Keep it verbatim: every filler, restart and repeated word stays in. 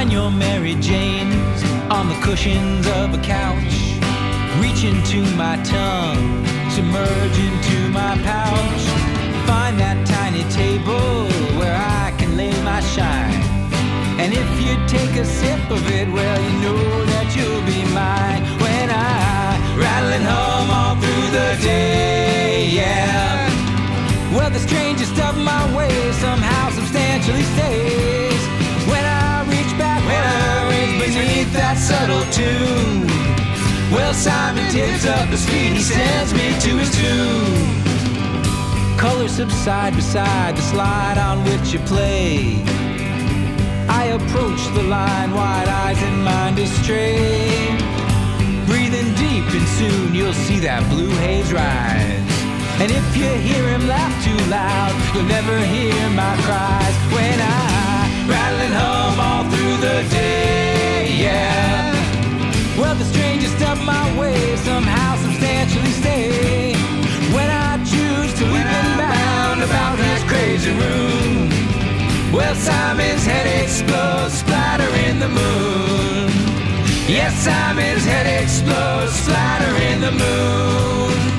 Find your Mary Janes on the cushions of a couch. Reach into my tongue, submerge into my pouch. Find that tiny table where I can lay my shine. And if you take a sip of it, well, you know that you'll be mine. When I rattle and hum all through the day, yeah. Well, the strangest of my ways somehow substantially stays. When I reach back, when I reach beneath that subtle tune, well, Simon tips up the speed, he sends me to his tune. Colors subside beside the slide on which you play. I approach the line, wide eyes and mind astray. Breathing deep and soon you'll see that blue haze rise. And if you hear him laugh too loud, you'll never hear my cries. When I rattle and hum all through the day, yeah. Well, the strangest of my ways somehow substantially stay. When I choose to leap and bound about this crazy room, well, Simon's head explodes, splatter in the moon. Yes, Simon's head explodes, splatter in the moon.